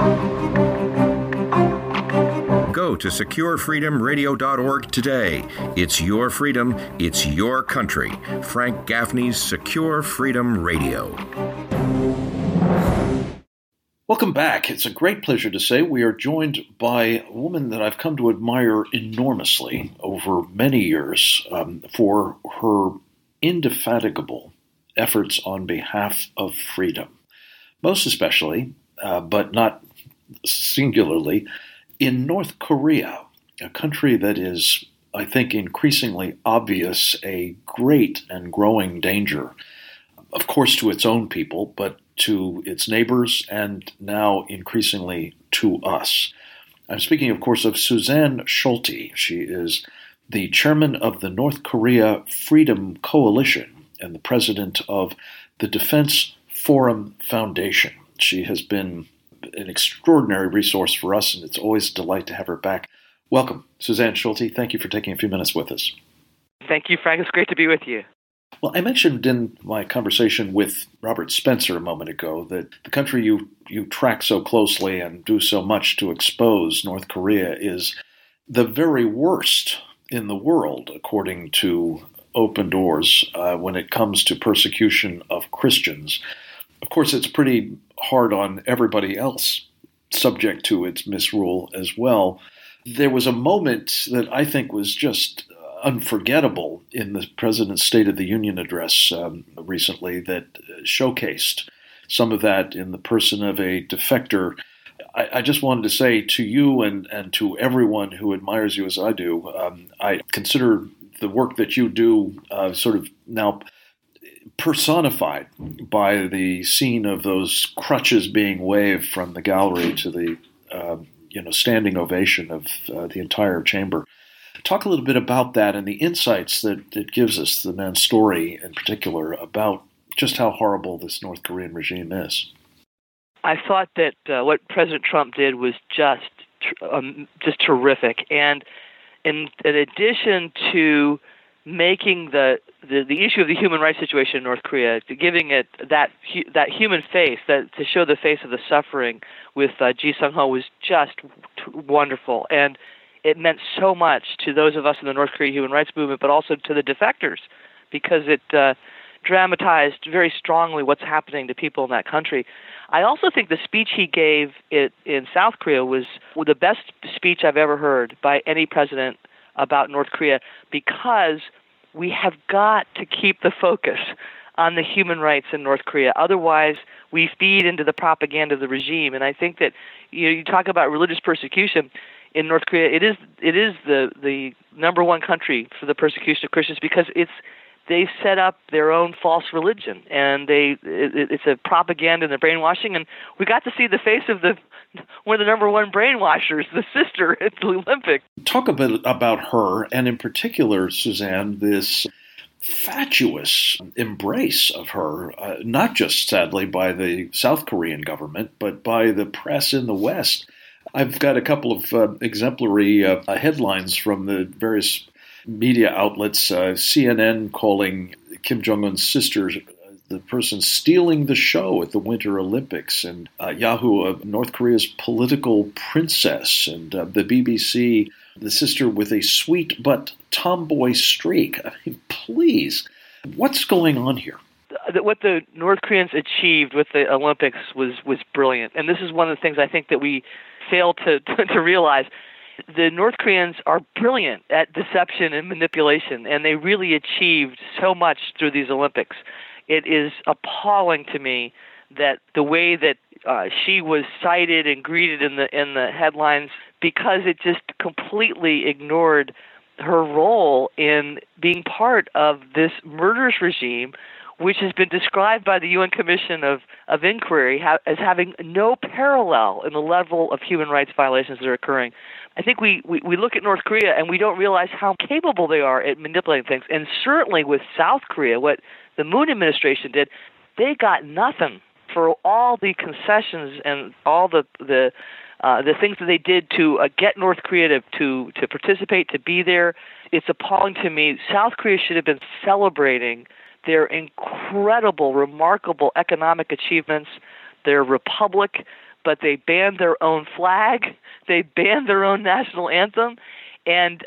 Go to securefreedomradio.org today. It's your freedom. It's your country. Frank Gaffney's Secure Freedom Radio. Welcome back. It's a great pleasure to say we are joined by a woman that I've come to admire enormously over many years for her indefatigable efforts on behalf of freedom. Most especially, but not singularly, in North Korea, a country that is, I think, increasingly obvious a great and growing danger, of course, to its own people, but to its neighbors and now increasingly to us. I'm speaking, of course, of Suzanne Schulte. She is the chairman of the North Korea Freedom Coalition and the president of the Defense Forum Foundation. She has been an extraordinary resource for us, and it's always a delight to have her back. Welcome, Suzanne Schulte. Thank you for taking a few minutes with us. Thank you, Frank. It's great to be with you. Well, I mentioned in my conversation with Robert Spencer a moment ago that the country you track so closely and do so much to expose, North Korea, is the very worst in the world, according to Open Doors, when it comes to persecution of Christians. Of course, it's pretty hard on everybody else subject to its misrule as well. There was a moment that I think was just unforgettable in the President's State of the Union address recently that showcased some of that in the person of a defector. I just wanted to say to you and to everyone who admires you as I do, I consider the work that you do sort of now personified by the scene of those crutches being waved from the gallery to the standing ovation of the entire chamber. Talk a little bit about that and the insights that it gives us, the man's story in particular, about just how horrible this North Korean regime is. I thought that what President Trump did was just terrific, and in addition to making the issue of the human rights situation in North Korea, to giving it that human face, that to show the face of the suffering with Ji Sung-ho was just wonderful, and it meant so much to those of us in the North Korean human rights movement, but also to the defectors, because it dramatized very strongly what's happening to people in that country. I also think the speech he gave in South Korea was the best speech I've ever heard by any president about North Korea, because we have got to keep the focus on the human rights in North Korea. Otherwise, we feed into the propaganda of the regime. And I think that you talk about religious persecution in North Korea. It is the number one country for the persecution of Christians, because they set up their own false religion, and it's a propaganda and the brainwashing. And we got to see the face of one of the number one brainwashers, the sister at the Olympics. Talk a bit about her, and in particular, Suzanne, this fatuous embrace of her, not just sadly by the South Korean government, but by the press in the West. I've got a couple of exemplary headlines from the various media outlets, CNN calling Kim Jong-un's sister the person stealing the show at the Winter Olympics, and Yahoo, North Korea's political princess, and the BBC, the sister with a sweet but tomboy streak. I mean, please, what's going on here? What the North Koreans achieved with the Olympics was brilliant, and this is one of the things I think that we fail to realize. The North Koreans are brilliant at deception and manipulation, and they really achieved so much through these Olympics. It is appalling to me that the way that she was cited and greeted in the headlines, because it just completely ignored her role in being part of this murderous regime, which has been described by the UN Commission of Inquiry as having no parallel in the level of human rights violations that are occurring. I think we look at North Korea and we don't realize how capable they are at manipulating things. And certainly with South Korea, what the Moon administration did, they got nothing for all the concessions and all the things that they did to get North Korea to participate, to be there. It's appalling to me. South Korea should have been celebrating their incredible, remarkable economic achievements, their republic, but they banned their own flag, they banned their own national anthem, and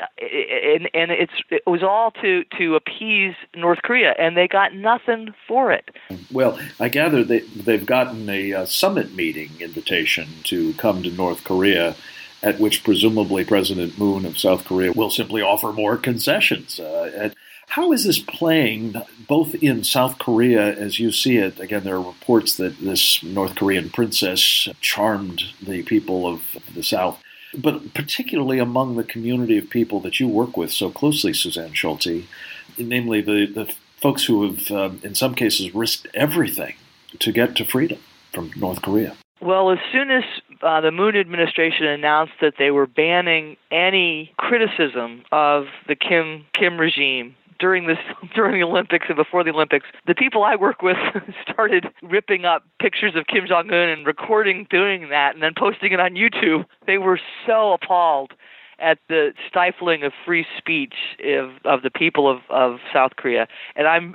it was all to appease North Korea, and they got nothing for it. Well, I gather they've gotten a summit meeting invitation to come to North Korea, at which presumably President Moon of South Korea will simply offer more concessions. How is this playing both in South Korea as you see it? Again, there are reports that this North Korean princess charmed the people of the South, but particularly among the community of people that you work with so closely, Suzanne Schulte, namely the folks who have, in some cases, risked everything to get to freedom from North Korea. Well, as soon as the Moon administration announced that they were banning any criticism of the Kim regime during the Olympics and before the Olympics, the people I work with started ripping up pictures of Kim Jong-un and recording doing that and then posting it on YouTube. They were so appalled at the stifling of free speech of the people of South Korea. And I'm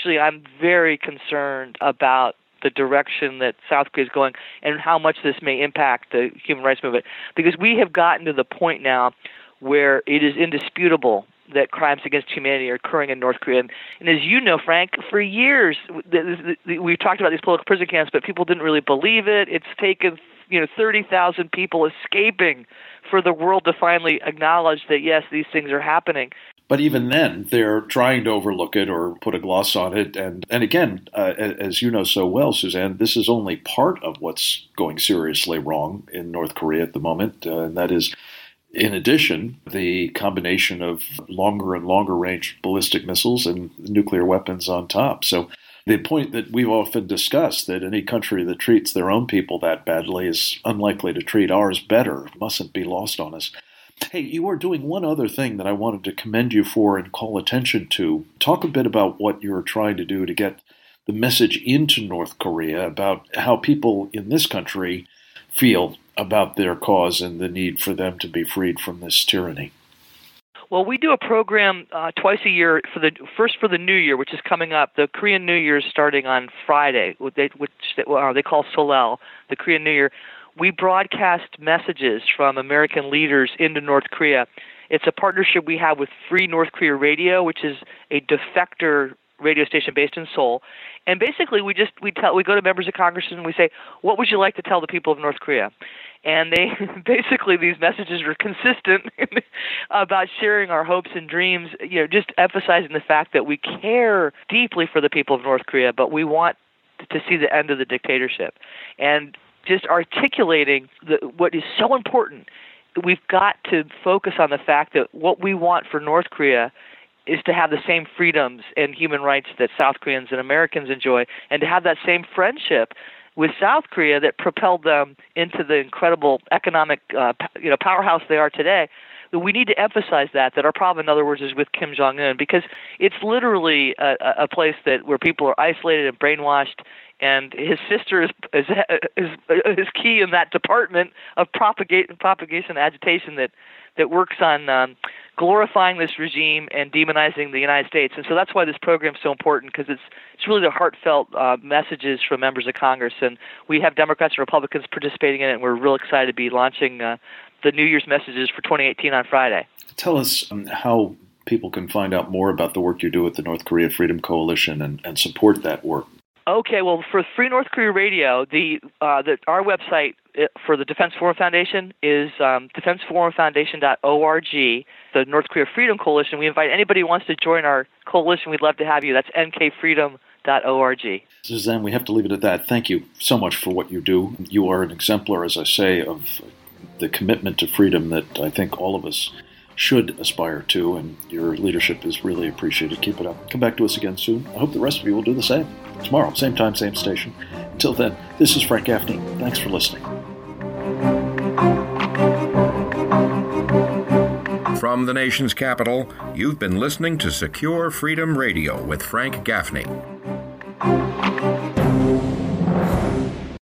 very concerned about the direction that South Korea is going and how much this may impact the human rights movement. Because we have gotten to the point now where it is indisputable that crimes against humanity are occurring in North Korea. And as you know, Frank, for years, we've talked about these political prison camps, but people didn't really believe it. It's taken 30,000 people escaping for the world to finally acknowledge that, yes, these things are happening. But even then, they're trying to overlook it or put a gloss on it. And again, as you know so well, Suzanne, this is only part of what's going seriously wrong in North Korea at the moment. And that is, in addition, the combination of longer and longer range ballistic missiles and nuclear weapons on top. So the point that we've often discussed, that any country that treats their own people that badly is unlikely to treat ours better, mustn't be lost on us. Hey, you are doing one other thing that I wanted to commend you for and call attention to. Talk a bit about what you're trying to do to get the message into North Korea about how people in this country feel about their cause and the need for them to be freed from this tyranny. Well, we do a program twice a year for the New Year, which is coming up. The Korean New Year is starting on Friday, which they call Solel, the Korean New Year. We broadcast messages from American leaders into North Korea. It's a partnership we have with Free North Korea Radio, which is a defector radio station based in Seoul. And basically, we go to members of Congress and we say, "What would you like to tell the people of North Korea?" And they basically, these messages are consistent about sharing our hopes and dreams, just emphasizing the fact that we care deeply for the people of North Korea, but we want to see the end of the dictatorship. And just articulating what is so important. We've got to focus on the fact that what we want for North Korea is to have the same freedoms and human rights that South Koreans and Americans enjoy, and to have that same friendship with South Korea that propelled them into the incredible economic powerhouse they are today. We need to emphasize that our problem, in other words, is with Kim Jong-un, because it's literally a place where people are isolated and brainwashed, and his sister is key in that department of propagation and agitation that works on glorifying this regime and demonizing the United States. And so that's why this program is so important, because it's really the heartfelt messages from members of Congress. And we have Democrats and Republicans participating in it, and we're real excited to be launching the New Year's messages for 2018 on Friday. Tell us how people can find out more about the work you do with the North Korea Freedom Coalition and support that work. Okay, well, for Free North Korea Radio, our website for the Defense Forum Foundation is defenseforumfoundation.org. The North Korea Freedom Coalition, we invite anybody who wants to join our coalition. We'd love to have you. That's nkfreedom.org. Suzanne, we have to leave it at that. Thank you so much for what you do. You are an exemplar, as I say, of the commitment to freedom that I think all of us should aspire to, and your leadership is really appreciated. Keep it up. Come back to us again soon. I hope the rest of you will do the same. Tomorrow, same time, same station. Until then, this is Frank Gaffney. Thanks for listening. From the nation's capital, you've been listening to Secure Freedom Radio with Frank Gaffney.